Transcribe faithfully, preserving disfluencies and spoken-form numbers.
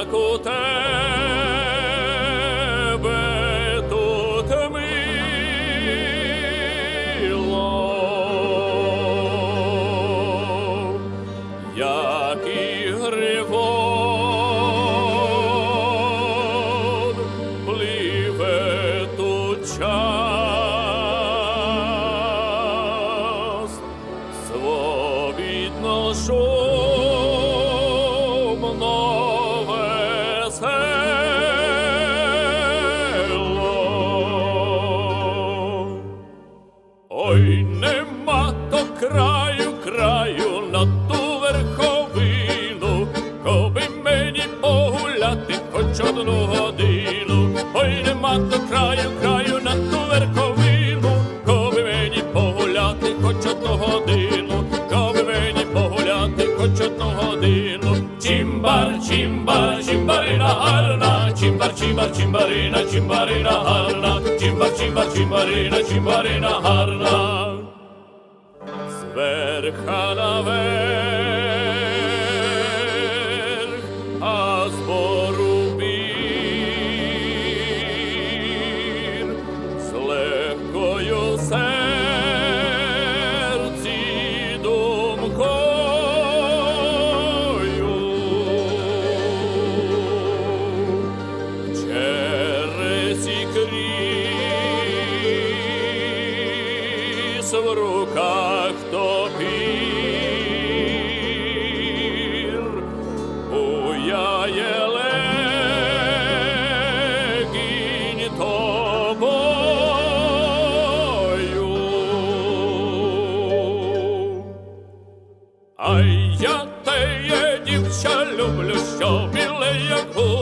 як у тебе тут мило, як і гривон пливе тут час, свобідно шумно весело. Ой, нема то краю, краю на ту верховину, коби мені погуляти хоч одну годину. Ой, нема то краю, краю на ту верховину, коби мені погуляти хоч одну годину, коби мені погуляти хоч одну годину. Чимбар, чимбар, чимбарина гарна, чимбар, чимбар, чимбарина, чимбарина гарна, чимбар, чимбар, чимбарина, чимбарина гарна. Зверха наверх, а збору бір, з легкою серці думкою, через і крізь в руках топір, буяє легінь тобою. Ай, я теє дівча люблю, що біле, як